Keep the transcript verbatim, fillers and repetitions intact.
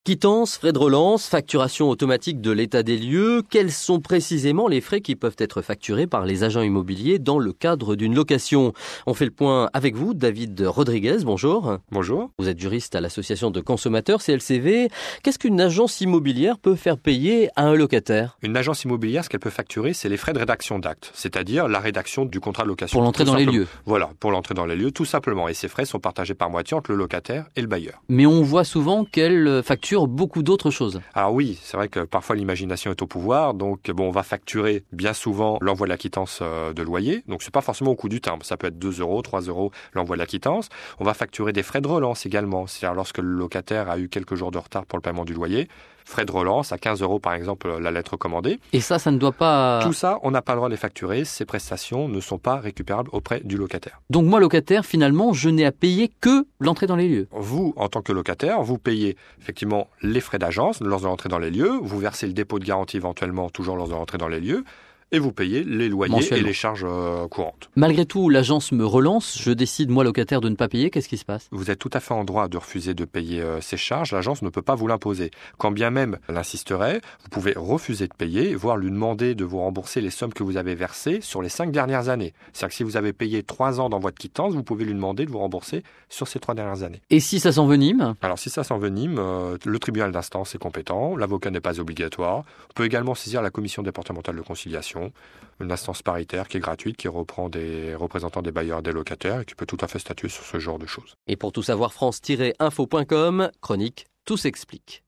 Quittance, frais de relance, facturation automatique de l'état des lieux, quels sont précisément les frais qui peuvent être facturés par les agents immobiliers dans le cadre d'une location? On fait le point avec vous, David Rodriguez, bonjour. Bonjour. Vous êtes juriste à l'association de consommateurs C L C V. Qu'est-ce qu'une agence immobilière peut faire payer à un locataire? Une agence immobilière, ce qu'elle peut facturer, c'est les frais de rédaction d'acte, c'est-à-dire la rédaction du contrat de location. Pour l'entrée dans les lieux. Voilà, pour l'entrée dans les lieux, tout simplement. Et ces frais sont partagés par moitié entre le locataire et le bailleur. Mais on voit souvent qu'elle facture beaucoup d'autres choses. Alors oui, c'est vrai que parfois l'imagination est au pouvoir, donc bon, on va facturer bien souvent l'envoi de la quittance de loyer, donc c'est pas forcément au coût du timbre, ça peut être deux euros, trois euros l'envoi de la quittance. On va facturer des frais de relance également, c'est-à-dire lorsque le locataire a eu quelques jours de retard pour le paiement du loyer, frais de relance à quinze euros par exemple la lettre commandée. Et ça, ça ne doit pas... Tout ça, on n'a pas le droit de les facturer, ces prestations ne sont pas récupérables auprès du locataire. Donc moi, locataire, finalement, je n'ai à payer que l'entrée dans les lieux. Vous, en tant que locataire, vous payez effectivement les frais d'agence lors de l'entrée dans les lieux, vous versez le dépôt de garantie éventuellement toujours lors de l'entrée dans les lieux, et vous payez les loyers et les charges euh, courantes. Malgré tout, l'agence me relance, je décide, moi, locataire, de ne pas payer, qu'est-ce qui se passe? Vous êtes tout à fait en droit de refuser de payer euh, ces charges, l'agence ne peut pas vous l'imposer. Quand bien même elle insisterait, vous pouvez refuser de payer, voire lui demander de vous rembourser les sommes que vous avez versées sur les cinq dernières années. C'est-à-dire que si vous avez payé trois ans d'envoi de quittance, vous pouvez lui demander de vous rembourser sur ces trois dernières années. Et si ça s'envenime? Alors si ça s'envenime, euh, le tribunal d'instance est compétent, l'avocat n'est pas obligatoire. On peut également saisir la commission départementale de conciliation, une instance paritaire qui est gratuite, qui reprend des représentants des bailleurs et des locataires et qui peut tout à fait statuer sur ce genre de choses. Et pour tout savoir, france tiret info point com, chronique Tout s'explique.